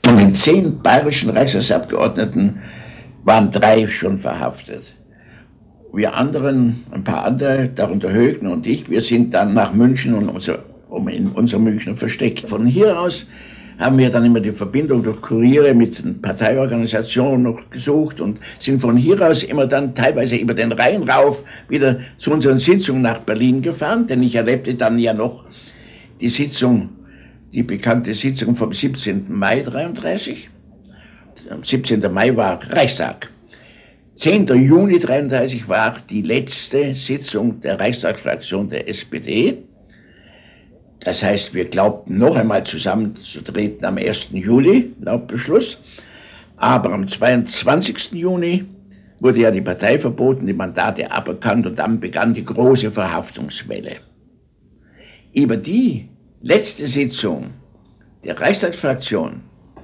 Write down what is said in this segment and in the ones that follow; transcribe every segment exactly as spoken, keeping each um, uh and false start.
Von den zehn bayerischen Reichstagsabgeordneten waren drei schon verhaftet. Wir anderen, ein paar andere, darunter Högner und ich, wir sind dann nach München und unser, um in unser Münchner Versteck. Von hier aus haben wir dann immer die Verbindung durch Kuriere mit den Parteiorganisationen noch gesucht und sind von hier aus immer dann teilweise über den Rhein rauf wieder zu unseren Sitzungen nach Berlin gefahren, denn ich erlebte dann ja noch die Sitzung, die bekannte Sitzung vom siebzehnten Mai dreiunddreißig. Am siebzehnten Mai war Reichstag. zehnten Juni dreiunddreißig war die letzte Sitzung der Reichstagsfraktion der S P D. Das heißt, wir glaubten noch einmal zusammenzutreten am ersten Juli, laut Beschluss. Aber am zweiundzwanzigsten Juni wurde ja die Partei verboten, die Mandate aberkannt und dann begann die große Verhaftungswelle. Über die letzte Sitzung der Reichstagsfraktion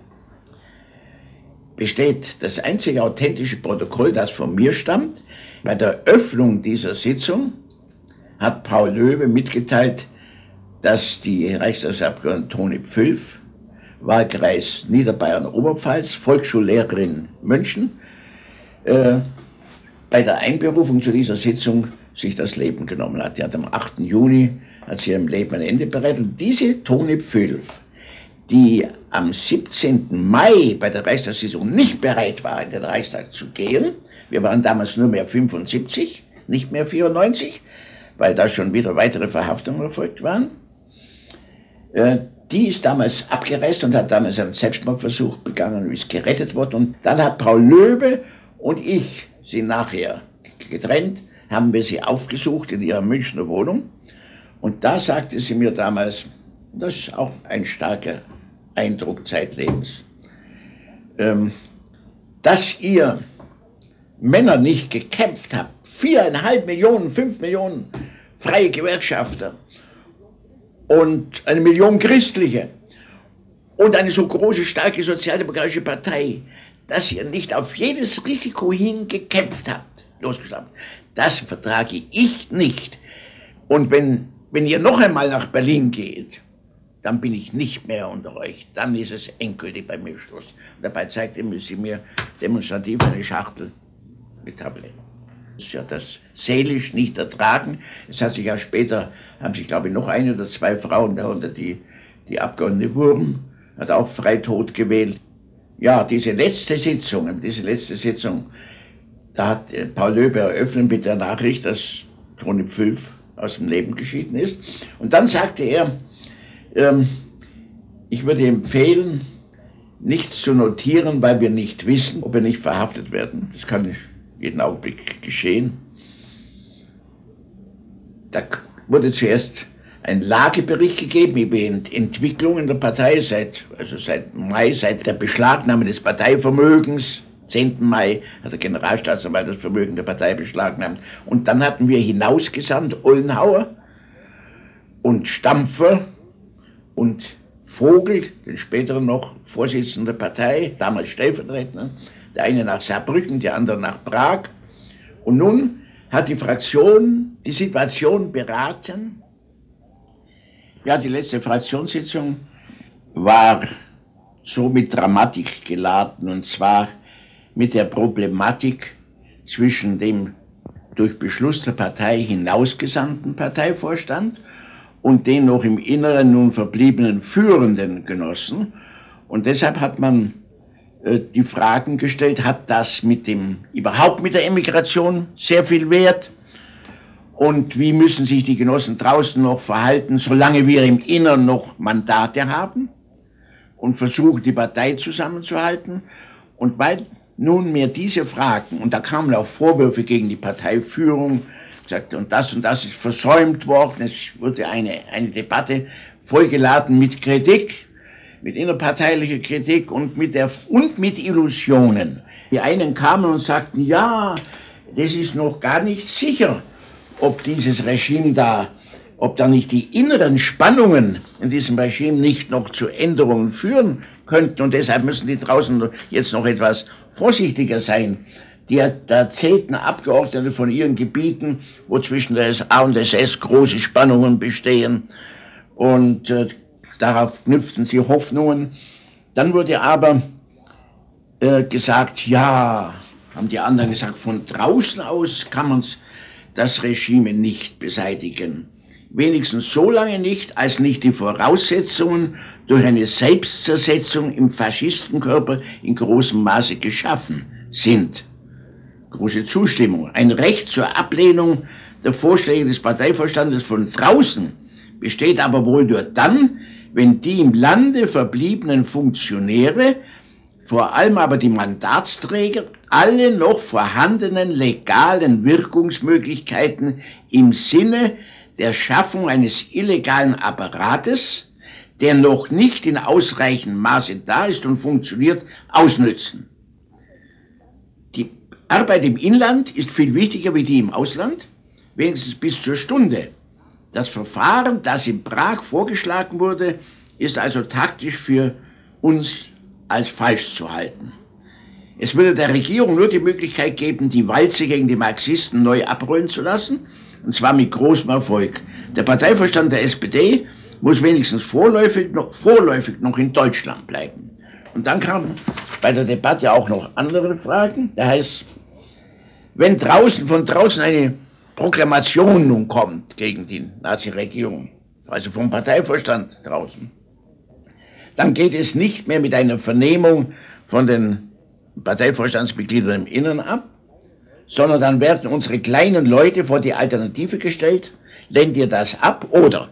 besteht das einzige authentische Protokoll, das von mir stammt. Bei der Öffnung dieser Sitzung hat Paul Löbe mitgeteilt, dass die Reichstagsabgeordnete Toni Pfülf, Wahlkreis Niederbayern-Oberpfalz, Volksschullehrerin München, äh, bei der Einberufung zu dieser Sitzung sich das Leben genommen hat. Die hat am achten Juni hat sie ihrem Leben ein Ende bereitet. Und diese Toni Pfülf, die am siebzehnten Mai bei der Reichstagssitzung nicht bereit war, in den Reichstag zu gehen, wir waren damals nur mehr fünfundsiebzig, nicht mehr vierundneunzig, weil da schon wieder weitere Verhaftungen erfolgt waren, die ist damals abgereist und hat damals einen Selbstmordversuch begangen und ist gerettet worden. Und dann hat Paul Löbe und ich sie nachher getrennt, haben wir sie aufgesucht in ihrer Münchner Wohnung. Und da sagte sie mir damals, das ist auch ein starker Eindruck zeitlebens, ähm, dass ihr Männer nicht gekämpft habt, viereinhalb Millionen, fünf Millionen freie Gewerkschafter und eine Million Christliche und eine so große, starke sozialdemokratische Partei, dass ihr nicht auf jedes Risiko hin gekämpft habt, losgeschlagen. Das vertrage ich nicht. Und wenn, wenn ihr noch einmal nach Berlin geht, dann bin ich nicht mehr unter euch. Dann ist es endgültig bei mir Schluss. Und dabei zeigte sie mir demonstrativ eine Schachtel mit Tabletten. Sie hat das seelisch nicht ertragen. Es hat sich ja später, haben sich glaube ich noch eine oder zwei Frauen, darunter die, die Abgeordnete Wurm, hat auch Freitod gewählt. Ja, diese letzte Sitzung, diese letzte Sitzung, da hat Paul Löbe eröffnet mit der Nachricht, dass Toni Pfülf aus dem Leben geschieden ist. Und dann sagte er, ähm, ich würde empfehlen, nichts zu notieren, weil wir nicht wissen, ob wir nicht verhaftet werden. Das kann jeden Augenblick geschehen. Da wurde zuerst ein Lagebericht gegeben über die Entwicklung in der Partei seit, also seit Mai, seit der Beschlagnahme des Parteivermögens. zehnten Mai hat der Generalstaatsanwalt das Vermögen der Partei beschlagnahmt. Und dann hatten wir hinausgesandt Ollenhauer und Stampfer und Vogel, den späteren noch Vorsitzenden der Partei, damals Stellvertreter, der eine nach Saarbrücken, der andere nach Prag. Und nun hat die Fraktion die Situation beraten. Ja, die letzte Fraktionssitzung war so mit Dramatik geladen, und zwar mit der Problematik zwischen dem durch Beschluss der Partei hinausgesandten Parteivorstand und den noch im Inneren nun verbliebenen führenden Genossen. Und deshalb hat man äh, die Fragen gestellt, hat das mit dem, überhaupt mit der Emigration sehr viel Wert? Und wie müssen sich die Genossen draußen noch verhalten, solange wir im Inneren noch Mandate haben und versuchen, die Partei zusammenzuhalten? Und weil nunmehr diese Fragen, und da kamen auch Vorwürfe gegen die Parteiführung, gesagt, und das und das ist versäumt worden, es wurde eine, eine Debatte vollgeladen mit Kritik, mit innerparteilicher Kritik und mit, der, und mit Illusionen. Die einen kamen und sagten, ja, das ist noch gar nicht sicher, ob dieses Regime da, ob da nicht die inneren Spannungen in diesem Regime nicht noch zu Änderungen führen könnten. Und deshalb müssen die draußen jetzt noch etwas vorsichtiger sein. Die, da erzählten Abgeordnete von ihren Gebieten, wo zwischen der S A und S S große Spannungen bestehen. Und äh, darauf knüpften sie Hoffnungen. Dann wurde aber äh, gesagt, ja, haben die anderen gesagt, von draußen aus kann man das Regime nicht beseitigen. Wenigstens so lange nicht, als nicht die Voraussetzungen durch eine Selbstzersetzung im Faschistenkörper in großem Maße geschaffen sind. Große Zustimmung. Ein Recht zur Ablehnung der Vorschläge des Parteivorstandes von draußen besteht aber wohl nur dann, wenn die im Lande verbliebenen Funktionäre, vor allem aber die Mandatsträger, alle noch vorhandenen legalen Wirkungsmöglichkeiten im Sinne der Schaffung eines illegalen Apparates, der noch nicht in ausreichendem Maße da ist und funktioniert, ausnützen. Die Arbeit im Inland ist viel wichtiger wie die im Ausland, wenigstens bis zur Stunde. Das Verfahren, das in Prag vorgeschlagen wurde, ist also taktisch für uns als falsch zu halten. Es würde der Regierung nur die Möglichkeit geben, die Walze gegen die Marxisten neu abrollen zu lassen, und zwar mit großem Erfolg. Der Parteivorstand der S P D muss wenigstens vorläufig noch, vorläufig noch in Deutschland bleiben. Und dann kamen bei der Debatte auch noch andere Fragen. Da heißt, wenn draußen, von draußen eine Proklamation nun kommt gegen die Nazi-Regierung, also vom Parteivorstand draußen, dann geht es nicht mehr mit einer Vernehmung von den Parteivorstandsmitgliedern im Innern ab, sondern dann werden unsere kleinen Leute vor die Alternative gestellt, lehnt ihr das ab oder?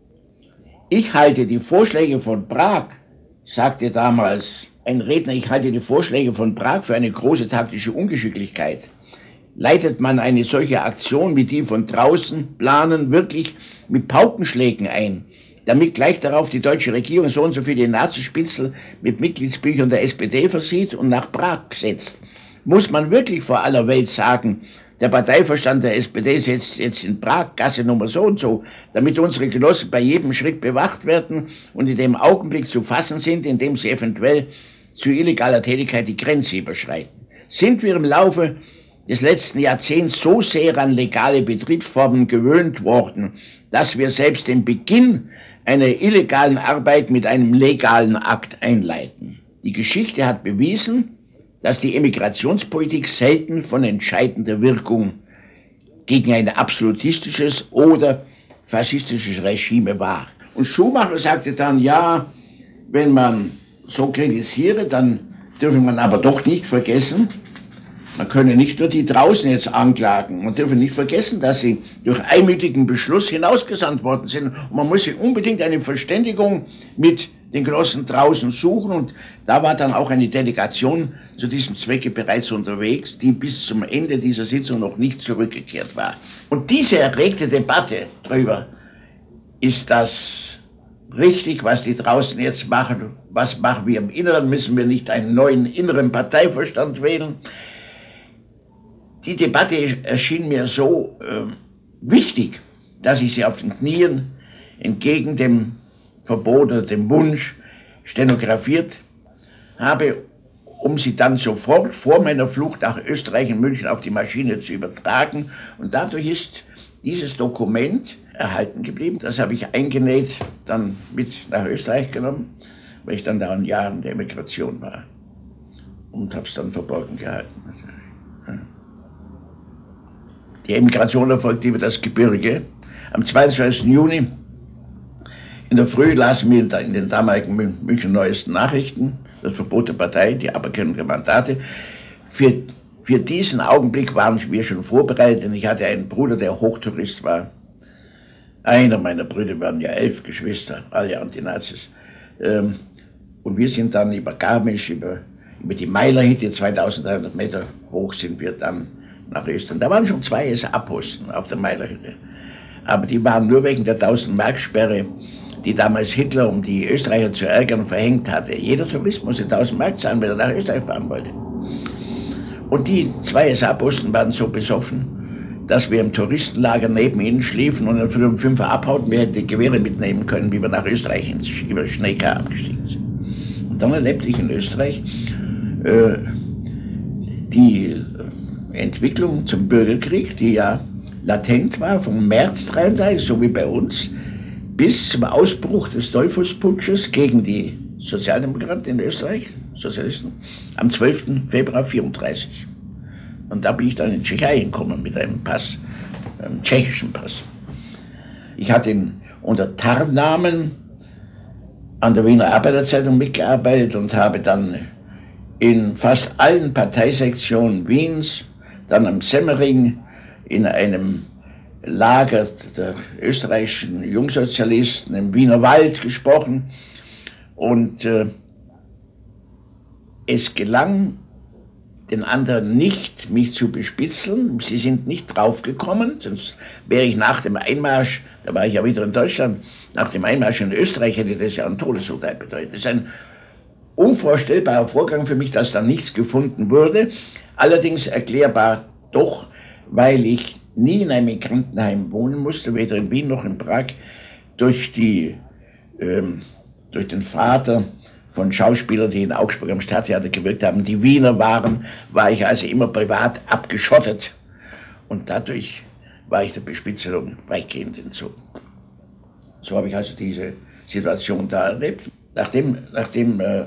Ich halte die Vorschläge von Prag, sagte damals ein Redner, ich halte die Vorschläge von Prag für eine große taktische Ungeschicklichkeit. Leitet man eine solche Aktion wie die von draußen planen wirklich mit Paukenschlägen ein, damit gleich darauf die deutsche Regierung so und so viele Nazispitzel mit Mitgliedsbüchern der S P D versieht und nach Prag setzt? Muss man wirklich vor aller Welt sagen, der Parteivorstand der S P D setzt jetzt in Prag Gasse Nummer so und so, damit unsere Genossen bei jedem Schritt bewacht werden und in dem Augenblick zu fassen sind, in dem sie eventuell zu illegaler Tätigkeit die Grenze überschreiten? Sind wir im Laufe des letzten Jahrzehnts so sehr an legale Betriebsformen gewöhnt worden, dass wir selbst den Beginn einer illegalen Arbeit mit einem legalen Akt einleiten? Die Geschichte hat bewiesen, dass die Emigrationspolitik selten von entscheidender Wirkung gegen ein absolutistisches oder faschistisches Regime war. Und Schumacher sagte dann, ja, wenn man so kritisiere, dann dürfe man aber doch nicht vergessen, man könne nicht nur die draußen jetzt anklagen, man dürfe nicht vergessen, dass sie durch einmütigen Beschluss hinausgesandt worden sind. Und man muss sich unbedingt eine Verständigung mit den Genossen draußen suchen. Und da war dann auch eine Delegation zu diesem Zwecke bereits unterwegs, die bis zum Ende dieser Sitzung noch nicht zurückgekehrt war. Und diese erregte Debatte darüber, ist das richtig, was die draußen jetzt machen, was machen wir im Inneren, müssen wir nicht einen neuen inneren Parteivorstand wählen? Die Debatte erschien mir so äh, wichtig, dass ich sie auf den Knien entgegen dem Verbot oder dem Wunsch stenografiert habe, um sie dann sofort vor meiner Flucht nach Österreich in München auf die Maschine zu übertragen. Und dadurch ist dieses Dokument erhalten geblieben. Das habe ich eingenäht, dann mit nach Österreich genommen, weil ich dann da in Jahren der Emigration war. Und habe es dann verborgen gehalten. Die Emigration erfolgte über das Gebirge. Am zweiundzwanzigsten Juni in der Früh lasen wir in den damaligen München Neuesten Nachrichten das Verbot der Partei, die Aberkennung der Mandate. Für, für diesen Augenblick waren wir schon vorbereitet, denn ich hatte einen Bruder, der Hochtourist war. Einer meiner Brüder, waren ja elf Geschwister, alle Antinazis. Und wir sind dann über Garmisch, über, über die Meilerhütte, zweitausenddreihundert Meter hoch, sind wir dann nach Österreich. Da waren schon zwei S A-Posten auf der Meilerhütte. Aber die waren nur wegen der tausend-Mark-Sperre, die damals Hitler, um die Österreicher zu ärgern, verhängt hatte. Jeder Tourist musste tausend Mark zahlen, wenn er nach Österreich fahren wollte. Und die zwei S A-Posten waren so besoffen, dass wir im Touristenlager neben ihnen schliefen und dann früh um fünf Uhr abhauten. Wir hätten die Gewehre mitnehmen können, wie wir nach Österreich ins, über Schneekar abgestiegen sind. Und dann erlebte ich in Österreich äh, die Entwicklung zum Bürgerkrieg, die ja latent war, vom März dreiunddreißig, so wie bei uns, bis zum Ausbruch des Dollfußputsches gegen die Sozialdemokraten in Österreich, Sozialisten, am zwölften Februar vierunddreißig. Und da bin ich dann in die Tschechei gekommen mit einem Pass, einem tschechischen Pass. Ich hatte ihn unter Tarnnamen an der Wiener Arbeiterzeitung mitgearbeitet und habe dann in fast allen Parteisektionen Wiens, dann am Semmering, in einem Lager der österreichischen Jungsozialisten im Wiener Wald gesprochen. Und äh, es gelang den anderen nicht, mich zu bespitzeln. Sie sind nicht draufgekommen, sonst wäre ich nach dem Einmarsch, da war ich ja wieder in Deutschland, nach dem Einmarsch in Österreich hätte das ja ein Todesurteil bedeutet. Das ist ein unvorstellbarer Vorgang für mich, dass da nichts gefunden wurde. Allerdings erklärbar doch, weil ich nie in einem Migrantenheim wohnen musste, weder in Wien noch in Prag, durch, die, ähm, durch den Vater von Schauspielern, die in Augsburg am Stadttheater gewirkt haben, die Wiener waren, war ich also immer privat abgeschottet. Und dadurch war ich der Bespitzelung weitgehend entzogen. So habe ich also diese Situation da erlebt. Nachdem, nachdem äh,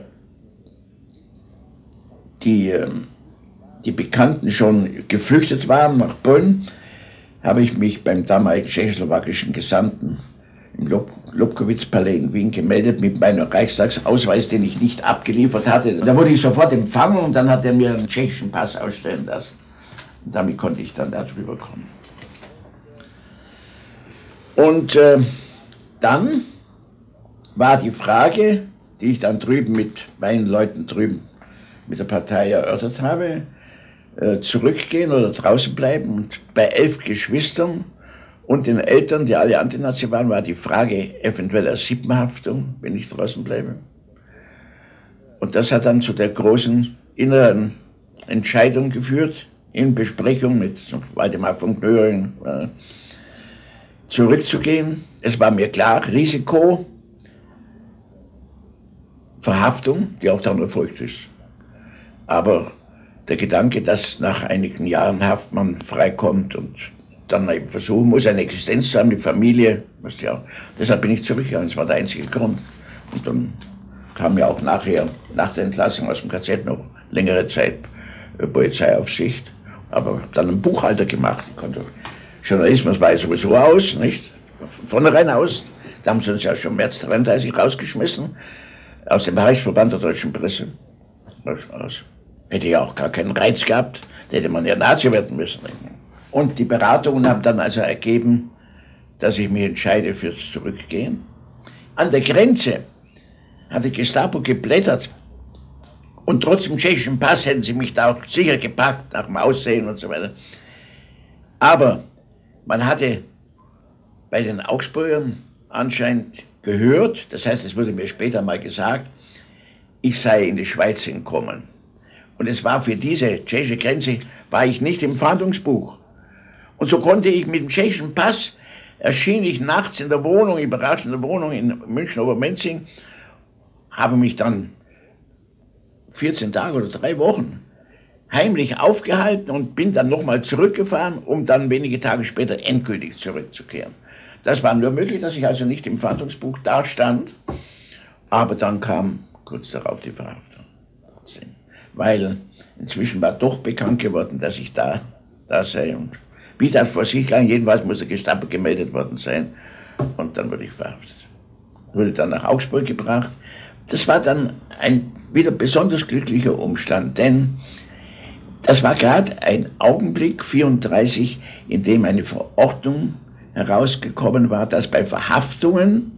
die, äh, die Bekannten schon geflüchtet waren nach Bonn, habe ich mich beim damaligen tschechoslowakischen Gesandten im Lobkowitz-Palais in Wien gemeldet mit meinem Reichstagsausweis, den ich nicht abgeliefert hatte. Da wurde ich sofort empfangen und dann hat er mir einen tschechischen Pass ausstellen lassen. Und damit konnte ich dann darüber kommen. Und äh, dann war die Frage, die ich dann drüben mit meinen Leuten drüben mit der Partei erörtert habe, äh, zurückgehen oder draußen bleiben. Und bei elf Geschwistern und den Eltern, die alle Antinazi waren, war die Frage eventueller Sippenhaftung, wenn ich draußen bleibe. Und das hat dann zu der großen inneren Entscheidung geführt, in Besprechung mit Waldemar von Knöring, äh, zurückzugehen. Es war mir klar, Risiko, Verhaftung, die auch dann erfolgt ist. Aber der Gedanke, dass nach einigen Jahren Haft man freikommt und dann eben versuchen muss, eine Existenz zu haben, die Familie, was ja, deshalb bin ich zurückgegangen, das war der einzige Grund. Und dann kam ja auch nachher, nach der Entlassung aus dem K Z noch längere Zeit äh, Polizeiaufsicht, aber dann einen Buchhalter gemacht. Ich konnte, Journalismus war ja sowieso aus, nicht? Von vornherein aus. Da haben sie uns ja schon im März dreiunddreißig rausgeschmissen, aus dem Reichsverband der deutschen Presse. Also, hätte ja auch gar keinen Reiz gehabt, da hätte man ja Nazi werden müssen. Und die Beratungen haben dann also ergeben, dass ich mich entscheide fürs Zurückgehen. An der Grenze hat die Gestapo geblättert und trotz dem tschechischen Pass hätten sie mich da auch sicher gepackt, nach dem Aussehen und so weiter. Aber man hatte bei den Augsburgern anscheinend gehört, das heißt, es wurde mir später mal gesagt, ich sei in die Schweiz gekommen. Und es war für diese tschechische Grenze, war ich nicht im Fahndungsbuch. Und so konnte ich mit dem tschechischen Pass, erschien ich nachts in der Wohnung, überraschende Wohnung in München-Obermenzing, habe mich dann vierzehn Tage oder drei Wochen heimlich aufgehalten und bin dann nochmal zurückgefahren, um dann wenige Tage später endgültig zurückzukehren. Das war nur möglich, dass ich also nicht im Fahndungsbuch dastand, aber dann kam kurz darauf die Verhaftung. Weil inzwischen war doch bekannt geworden, dass ich da, da sei und wie das vor sich lang, jedenfalls muss der Gestapo gemeldet worden sein und dann wurde ich verhaftet. Wurde dann nach Augsburg gebracht. Das war dann ein wieder besonders glücklicher Umstand, denn das war gerade ein Augenblick, vierunddreißig, in dem eine Verordnung herausgekommen war, dass bei Verhaftungen,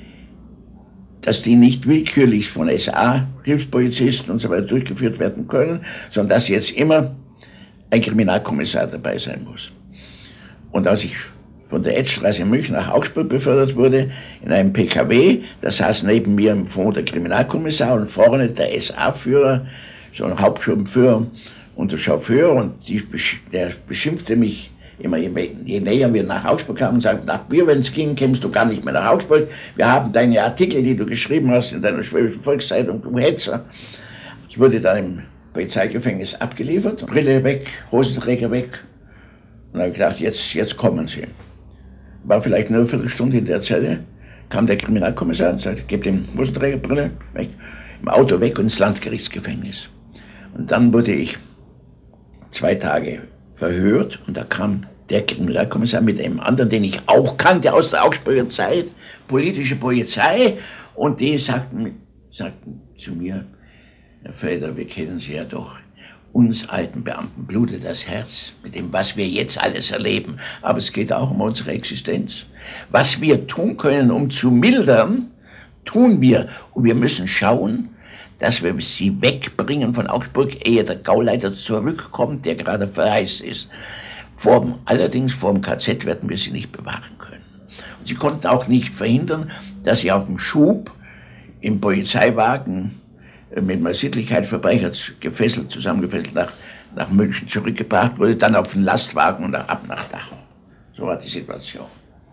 dass die nicht willkürlich von S A, Hilfspolizisten und so weiter durchgeführt werden können, sondern dass jetzt immer ein Kriminalkommissar dabei sein muss. Und als ich von der Edstraße in München nach Augsburg befördert wurde, in einem P K W, da saß neben mir im Fond der Kriminalkommissar und vorne der S A-Führer, so ein Hauptschulführer und der Chauffeur, und die, der beschimpfte mich immer, je, je näher wir nach Augsburg kamen, und sagte, nach mir, wenn es ging, kämst du gar nicht mehr nach Augsburg. Wir haben deine Artikel, die du geschrieben hast in deiner Schwäbischen Volkszeitung, du Hetzer. Ich wurde dann im Polizeigefängnis abgeliefert, Brille weg, Hosenträger weg. Und dann habe ich gedacht, jetzt, jetzt kommen sie. War vielleicht nur eine Viertelstunde in der Zelle, kam der Kriminalkommissar und sagte, gebt dem Hosenträgerbrille weg, im Auto weg und ins Landgerichtsgefängnis. Und dann wurde ich zwei Tage verhört und da kam der Kriminalkommissar mit einem anderen, den ich auch kannte aus der Augsburger Zeit, politische Polizei, und die sagten, sagten zu mir, Herr Feder, wir kennen Sie ja doch, uns alten Beamten blutet das Herz mit dem, was wir jetzt alles erleben, aber es geht auch um unsere Existenz. Was wir tun können, um zu mildern, tun wir, und wir müssen schauen, dass wir sie wegbringen von Augsburg, ehe der Gauleiter zurückkommt, der gerade verreist ist. Vor, allerdings vor dem K Z werden wir sie nicht bewahren können. Und sie konnten auch nicht verhindern, dass sie auf dem Schub im Polizeiwagen mit einer Sittlichkeitsverbrecher gefesselt, zusammengefesselt nach, nach München zurückgebracht wurde, dann auf den Lastwagen und ab nach Dachau. So war die Situation.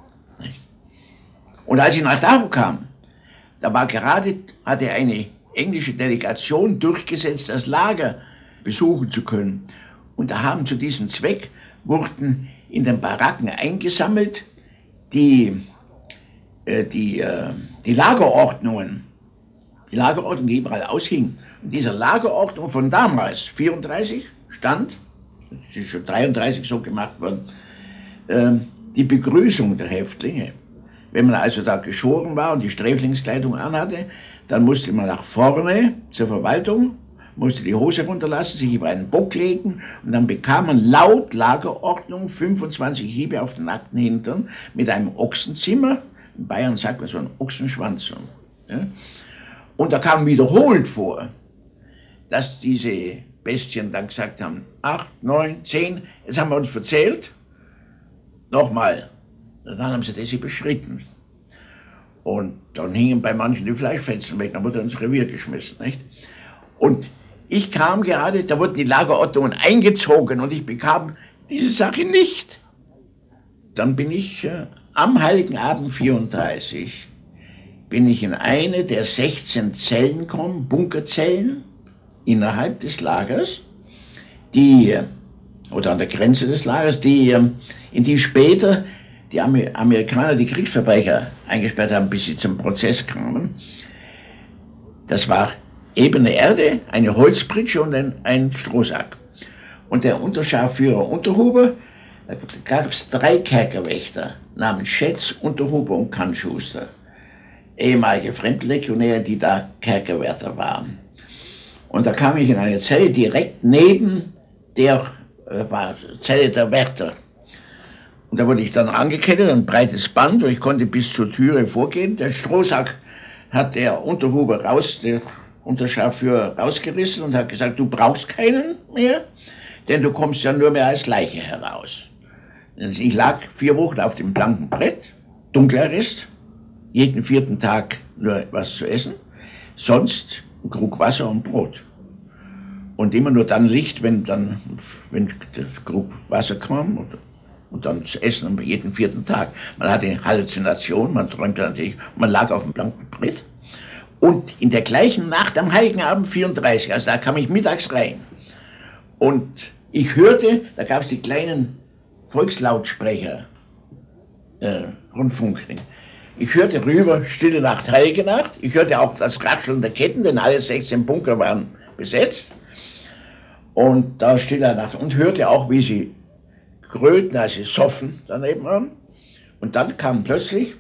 Und als ich nach Dachau kam, da war gerade, hatte eine englische Delegation durchgesetzt, das Lager besuchen zu können. Und da haben zu diesem Zweck wurden in den Baracken eingesammelt die, äh, die, äh, die Lagerordnungen, die Lagerordnung, die überall aushingen. Und diese Lagerordnung von damals, vierunddreißig, stand, das ist schon dreiunddreißig so gemacht worden, äh, die Begrüßung der Häftlinge. Wenn man also da geschoren war und die Sträflingskleidung anhatte, dann musste man nach vorne zur Verwaltung, musste die Hose runterlassen, sich über einen Bock legen und dann bekam man laut Lagerordnung fünfundzwanzig Hiebe auf den nackten Hintern mit einem Ochsenzimmer. In Bayern sagt man so einen Ochsenschwanz. Ja. Und da kam wiederholt vor, dass diese Bestien dann gesagt haben, acht, neun, zehn, jetzt haben wir uns verzählt, nochmal. Dann haben sie das überschritten. Und dann hingen bei manchen die Fleischfetzen weg, dann wurde ins Revier geschmissen. Nicht? Und ich kam gerade, da wurden die Lagerordnungen eingezogen und ich bekam diese Sache nicht. Dann bin ich äh, am Heiligen Abend vierunddreißig, bin ich in eine der sechzehn Zellen gekommen, Bunkerzellen, innerhalb des Lagers, die, oder an der Grenze des Lagers, die, in die später die Amerikaner die Kriegsverbrecher eingesperrt haben, bis sie zum Prozess kamen. Das war ebene Erde, eine Holzpritsche und ein, ein Strohsack. Und der Unterscharführer Unterhuber, da gab es drei Kerkerwächter namens Schätz, Unterhuber und Kannschuster, ehemalige Fremdenlegionäre, die da Kerkerwärter waren. Und da kam ich in eine Zelle direkt neben der äh, war Zelle der Wärter. Und da wurde ich dann angekettet, ein breites Band, und ich konnte bis zur Türe vorgehen. Der Strohsack hat der Unterhuber raus, der Unterscharführer rausgerissen und hat gesagt, du brauchst keinen mehr, denn du kommst ja nur mehr als Leiche heraus. Ich lag vier Wochen auf dem blanken Brett, Dunkelarrest, jeden vierten Tag nur was zu essen, sonst ein Krug Wasser und Brot. Und immer nur dann Licht, wenn dann, wenn der Krug Wasser kam, und, und dann das Essen jeden vierten Tag. Man hatte Halluzination, man träumte natürlich, man lag auf dem blanken Brett. Und in der gleichen Nacht am Heiligen Abend vierunddreißig, also da kam ich mittags rein. Und ich hörte, da gab es die kleinen Volkslautsprecher, äh, Rundfunkring. Ich hörte rüber, Stille Nacht, Heilige Nacht. Ich hörte auch das Ratscheln der Ketten, denn alle sechzehn Bunker waren besetzt. Und da Stille Nacht. Und hörte auch, wie sie gröhlten, als sie soffen daneben haben. Und dann kam plötzlich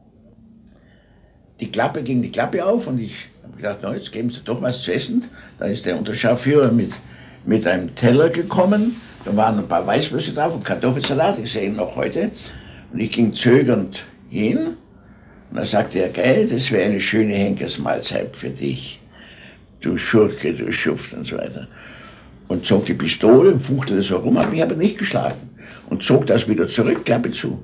die Klappe, ging die Klappe auf und ich habe gedacht, no, jetzt geben sie doch was zu essen. Da ist der Unterscharführer mit, mit einem Teller gekommen. Da waren ein paar Weißwürste drauf und Kartoffelsalat, ich sehe ihn noch heute. Und ich ging zögernd hin. Und dann sagte er, geil, das wäre eine schöne Henkersmahlzeit für dich. Du Schurke, du Schuft und so weiter. Und zog die Pistole und fuchtelte so rum, hat mich aber nicht geschlagen. Und zog das wieder zurück, Klappe zu.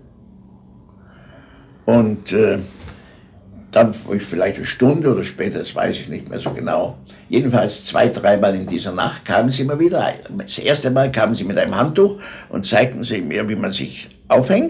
Und äh, dann, vielleicht eine Stunde oder später, das weiß ich nicht mehr so genau, jedenfalls zwei, dreimal in dieser Nacht kamen sie immer wieder. Das erste Mal kamen sie mit einem Handtuch und zeigten sie mir, wie man sich aufhängt.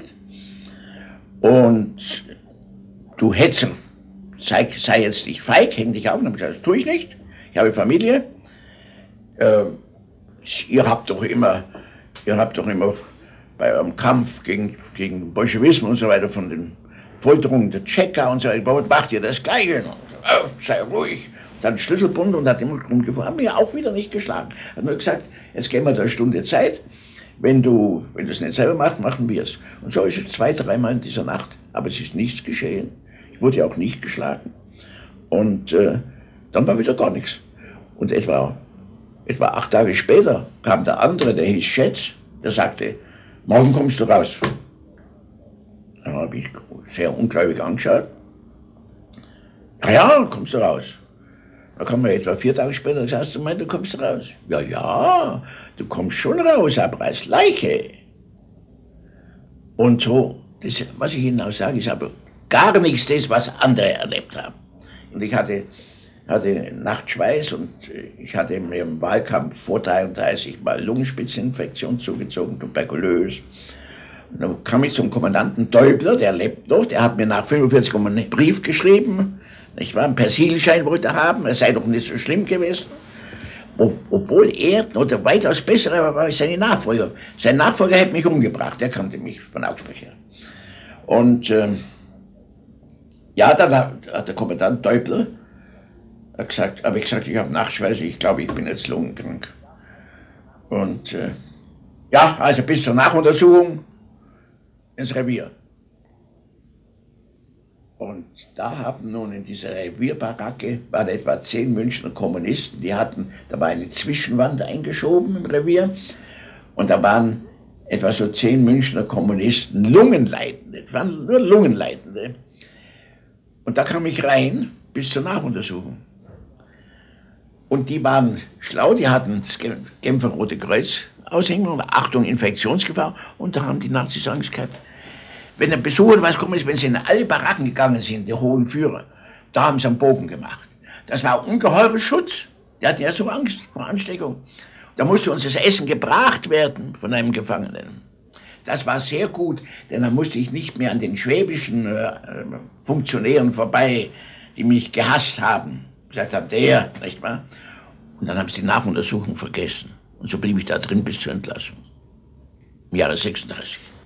Und du Hetzer, sei, sei jetzt nicht feig, häng dich auf. Und dann habe ich gesagt, das tue ich nicht. Ich habe Familie. Äh, ihr habt doch immer, ihr habt doch immer bei eurem Kampf gegen, gegen Bolschewismus und so weiter von den Folterung der Checker und so, was macht ihr das Gleiche? Oh, sei ruhig. Dann Schlüsselbund und hat immer rumgefahren, haben mir auch wieder nicht geschlagen. Hat nur gesagt, jetzt geben wir da eine Stunde Zeit, wenn du, wenn du es nicht selber machst, machen wir es. Und so ist es zwei, dreimal in dieser Nacht, aber es ist nichts geschehen. Ich wurde ja auch nicht geschlagen. Und äh, dann war wieder gar nichts. Und etwa, etwa acht Tage später kam der andere, der hieß Schätz, der sagte, morgen kommst du raus. Dann habe ich sehr ungläubig angeschaut. Ja, ja, kommst du raus. Da kam er etwa vier Tage später und sagst du, mein, du kommst raus. Ja, ja, du kommst schon raus, aber als Leiche. Und so, das, was ich Ihnen auch sage, ist aber gar nichts das, was andere erlebt haben. Und ich hatte, hatte Nachtschweiß und ich hatte mir im Wahlkampf vor dreiunddreißig mal Lungenspitzeninfektion zugezogen, tuberkulös. Und dann kam ich zum Kommandanten Däubler, der lebt noch, der hat mir nach fünfundvierzig einen Brief geschrieben. Ich war einen Persilschein wollte haben, es sei doch nicht so schlimm gewesen. Ob, obwohl er noch der weitaus bessere war, war als seine Nachfolger. Sein Nachfolger hätte mich umgebracht, der kannte mich von Augsburg her. Und ähm, ja, dann hat der Kommandant Däubler hat gesagt, habe ich gesagt, ich habe Nachtschweiß, ich glaube, ich bin jetzt lungenkrank. Und äh, ja, also bis zur Nachuntersuchung ins Revier. Und da haben nun in dieser Revierbaracke, waren etwa zehn Münchner Kommunisten, die hatten, da war eine Zwischenwand eingeschoben im Revier und da waren etwa so zehn Münchner Kommunisten, Lungenleitende, waren nur Lungenleitende. Und da kam ich rein bis zur Nachuntersuchung. Und die waren schlau, die hatten das Genfer Rote Kreuz aushängen, Achtung, Infektionsgefahr, und da haben die Nazis Angst gehabt. Wenn der Besucher was kommt, ist, wenn sie in alle Baracken gegangen sind, die hohen Führer, da haben sie einen Bogen gemacht. Das war ungeheurer Schutz. Die hatten ja so Angst vor Ansteckung. Da musste uns das Essen gebracht werden von einem Gefangenen. Das war sehr gut, denn dann musste ich nicht mehr an den schwäbischen äh, Funktionären vorbei, die mich gehasst haben. Gesagt haben, der, nicht wahr? Und dann haben sie die Nachuntersuchung vergessen. Und so blieb ich da drin bis zur Entlassung. Im Jahre sechsunddreißig.